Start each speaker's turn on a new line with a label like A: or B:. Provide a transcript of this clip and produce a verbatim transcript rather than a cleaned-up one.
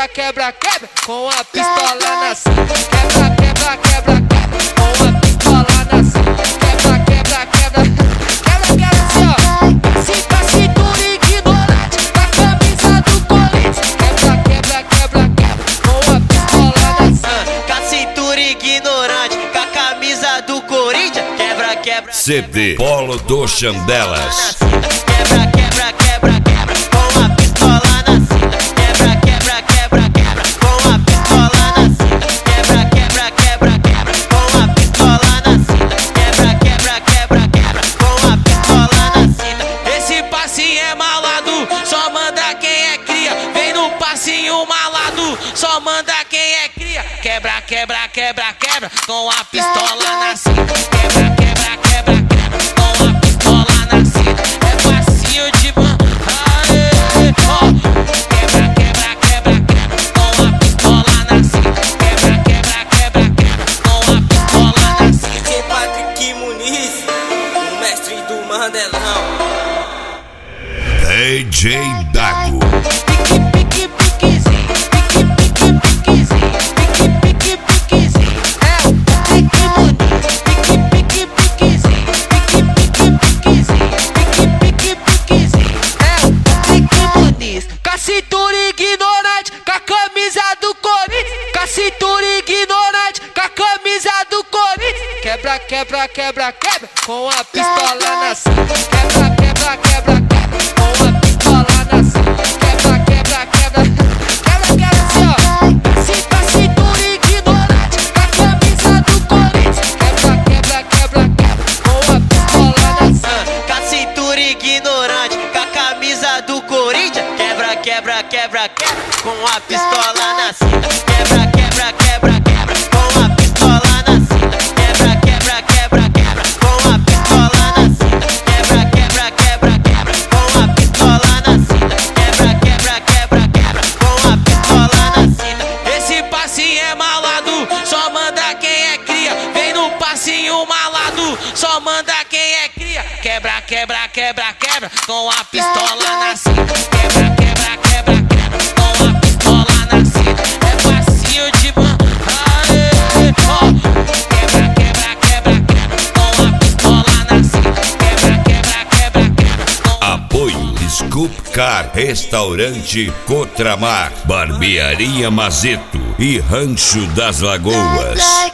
A: quebra, quebra, quebra com a pistola na cinta. Quebra, quebra, quebra, quebra com a pistola na cinta. Quebra, quebra, quebra, quebra, quebra assim ó. Cinta, cintura ignorante com a camisa do Corinthians. Quebra, quebra, quebra, quebra com a pistola na cinta.
B: Com a cintura ignorante, com a camisa do Corinthians. Quebra, quebra,
C: C D Polo do Chandelas.
B: Quebra, quebra, quebra, quebra com a pistola na cinta. Quebra, quebra, quebra, quebra com a pistola na cinta. Quebra, quebra, quebra, quebra com a pistola na cinta. Quebra, quebra, quebra, quebra com a pistola na cinta. Esse passinho é malado, só manda quem é cria. Vem no passinho malado, só manda quem é cria. Quebra, quebra, quebra, quebra com a pistola na cinta. Quebra, quebra, quebra, quebra com a pistola na cinta. É passinho de ban, aê, ó. Quebra, quebra, quebra, quebra com a pistola na cinta. Quebra, quebra, quebra, quebra com a pistola na cinta.
D: D J Patrick Muniz, o mestre do Mandelão.
C: D J Dago.
A: Pique, pique, piquezinho, pique, pique, piquezinho, pique, pique, piquezinho. É o Patrick Muniz. Pique, pique, piquezinho, pique, pique, piquezinho, pique, pique, piquezinho. É o Patrick Muniz. Com a cintura ignorante, com a camisa do Corinthians. Com a cintura ignorante, com a camisa do Corinthians. Quebra, quebra, quebra, quebra com a pistola na cinta. Quebra, quebra, quebra, quebra com a pistola na cinta. Quebra, quebra, quebra, quebra, quebra assim ó. Cinta, cintura ignorante com a camisa do Corinthians. Quebra, quebra, quebra, quebra com a pistola na cinta.
B: Com a cintura ignorante, com a camisa do Corinthians. Quebra, quebra, quebra, quebra com a pistola na cinta. Quebra, quebra, quebra, quebra com a pistola na cinta. Quebra, quebra, quebra, quebra com a pistola na cinta. Quebra, quebra, quebra, quebra com a pistola na cinta. Quebra, quebra, quebra, quebra com a pistola na cinta. Esse passinho é malado, só manda quem é cria. Vem no passinho malado, só manda quem é cria. Quebra, quebra, quebra, quebra com a pistola na cinta. Quebra, quebra, quebra, quebra com a pistola na cinta. É passinho de ban, aê, ó. Quebra, quebra, quebra, quebra com a pistola na cinta. Quebra, quebra, quebra, quebra com a...
C: Apoio Scoop Car, Restaurante Cotramar, Barbearia Mazeto e Rancho das Lagoas.